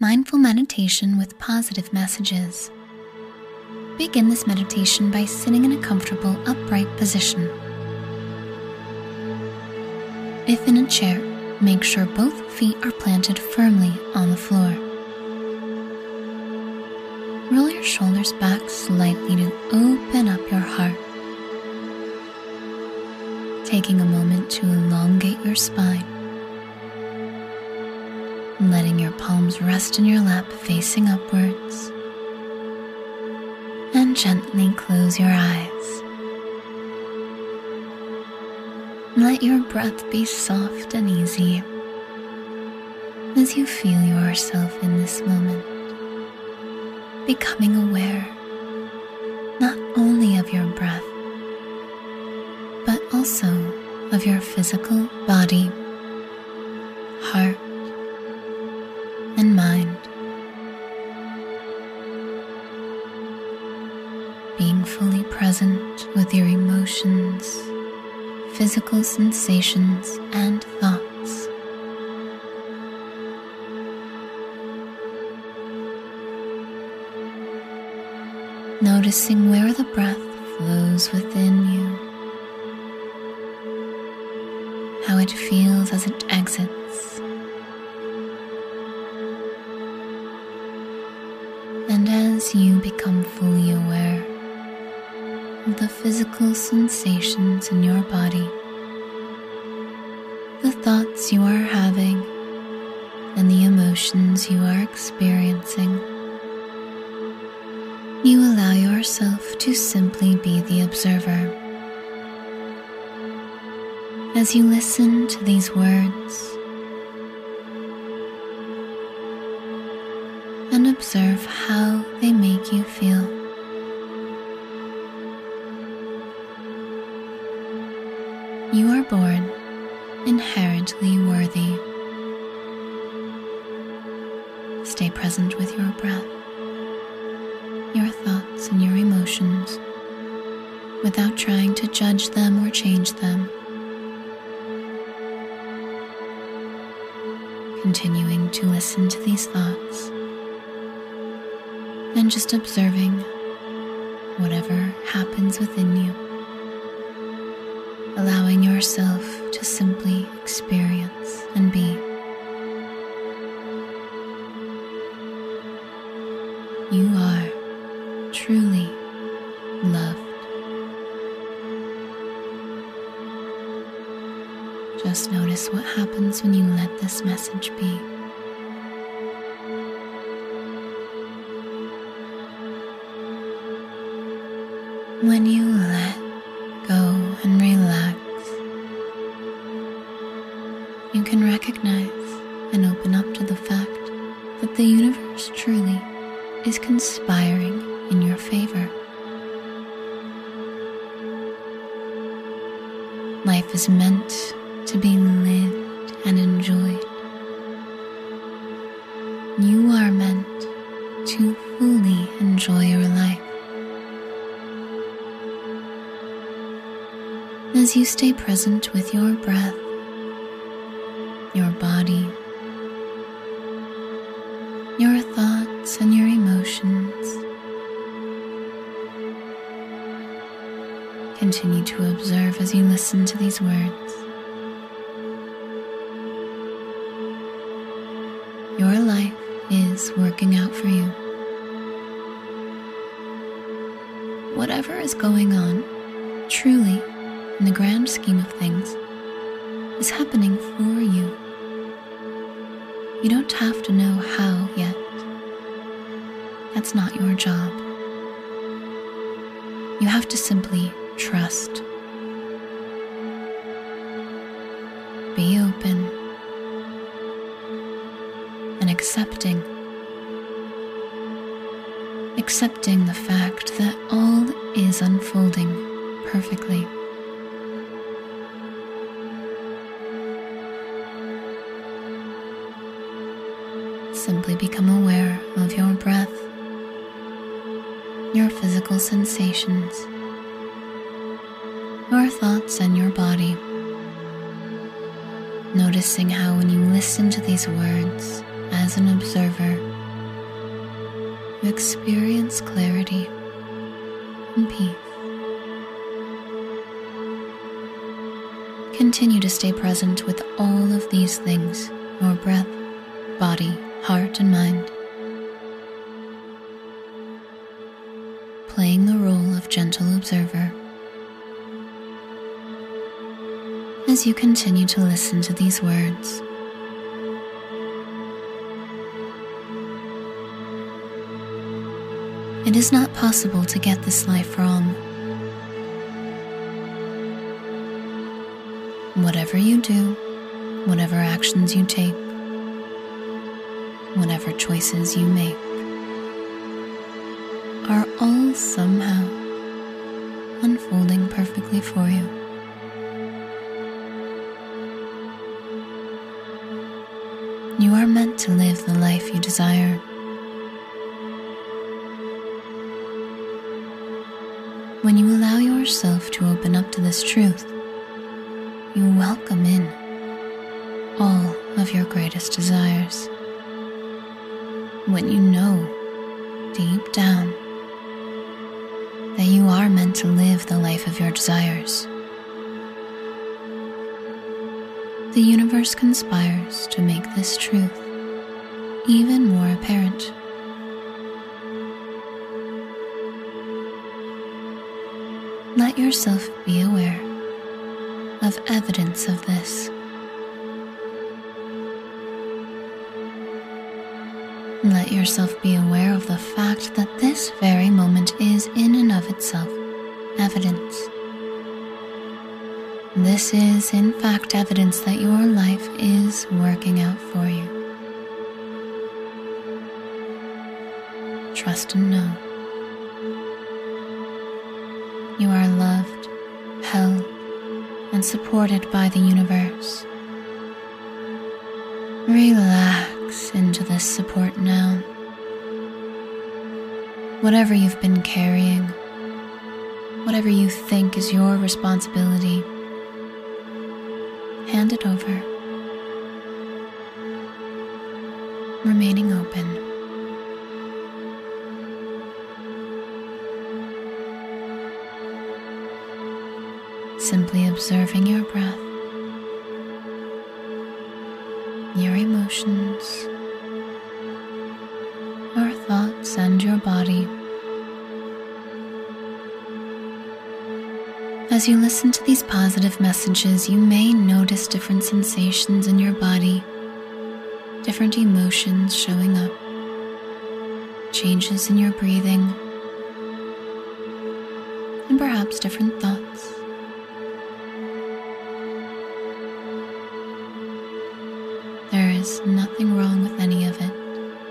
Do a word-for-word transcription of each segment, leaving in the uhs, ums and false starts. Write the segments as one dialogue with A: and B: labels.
A: mindful meditation with positive messages. Begin this meditation by sitting in a comfortable, upright position. If in a chair, make sure both feet are planted firmly on the floor. Roll your shoulders back slightly to open up your heart. Taking a moment to elongate your spine. Letting your palms rest in your lap facing upwards. And gently close your eyes. Let your breath be soft and easy as you feel yourself in this moment, becoming aware not only of your breath, but also of your physical body, heart, and mind. Being fully present with your emotions, physical sensations, and thoughts. Noticing where the breath flows within you, how it feels as it exits, and as you become fully aware of the physical sensations in your body, the thoughts you are having, and the emotions you are experiencing, you allow yourself to simply be the observer. As you listen to these words and observe how they make you feel. You are born inherently worthy. Stay present with your breath, your thoughts, and your emotions without trying to judge them or change them. Continuing to listen to these thoughts and just observing whatever happens within you. Allowing yourself to simply experience and be. You are truly loved. Just notice what happens when you let this message be. When you let go and relax, you can recognize and open up to the fact that the universe truly is conspiring in your favor. Life is meant to be lived and enjoyed. You are meant to fully enjoy your life. As you stay present with your breath, your body, your thoughts, and your emotions, continue to observe as you listen to these words. Your life is working out for you. Whatever is going on, truly, in the grand scheme of things, is happening for you. You don't have to know how yet. That's not your job. You have to simply trust. Be open and accepting. Accepting the fact that all is unfolding perfectly. Simply become aware of your breath, your physical sensations, your thoughts, and your body. Noticing how when you listen to these words as an observer, you experience clarity and peace. Continue to stay present with all of these things, your breath, body, heart, and mind, playing the role of gentle observer. As you continue to listen to these words, it is not possible to get this life wrong. Whatever you do, whatever actions you take, whatever choices you make, are all somehow unfolding perfectly for you. You are meant to live the life you desire. When you allow yourself to open up to this truth, you welcome in all of your greatest desires. When you know deep down that you are meant to live the life of your desires, the universe conspires to make this truth even more apparent. Let yourself be aware of evidence of this. Let yourself be aware of the fact that this very moment is in and of itself evidence. This is, in fact, evidence that your life is working out for you. Trust and know. You are loved, held, and supported by the universe. Relax into this support now. Whatever you've been carrying, whatever you think is your responsibility, hand it over, remaining open. Simply observing your breath, your emotions, your thoughts, and your body. As you listen to these positive messages, you may notice different sensations in your body, different emotions showing up, changes in your breathing, and perhaps different thoughts. There is nothing wrong with any of it.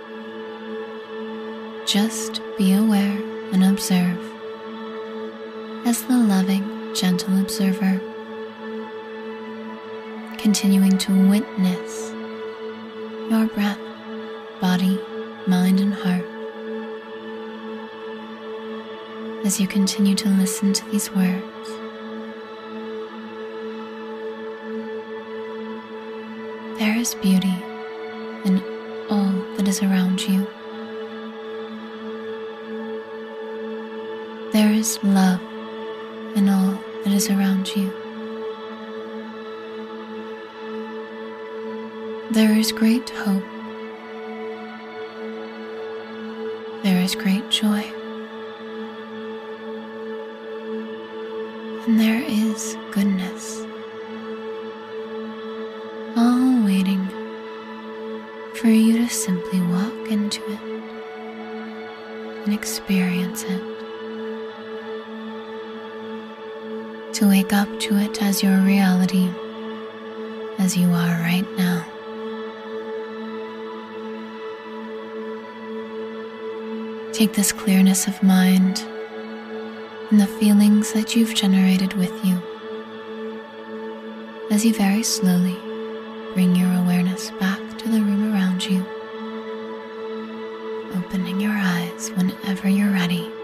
A: Just be aware and observe as the loving, gentle observer, continuing to witness your breath, body, mind, and heart as you continue to listen to these words. There is beauty in all that is around you. There is love in all that is around you. There is great hope. There is great joy. And there is goodness, all waiting for you to simply walk into it and experience it, to wake up to it as your reality, as you are right now. Take this clearness of mind and the feelings that you've generated with you as you very slowly bring your awareness back to the room around you, opening your eyes whenever you're ready.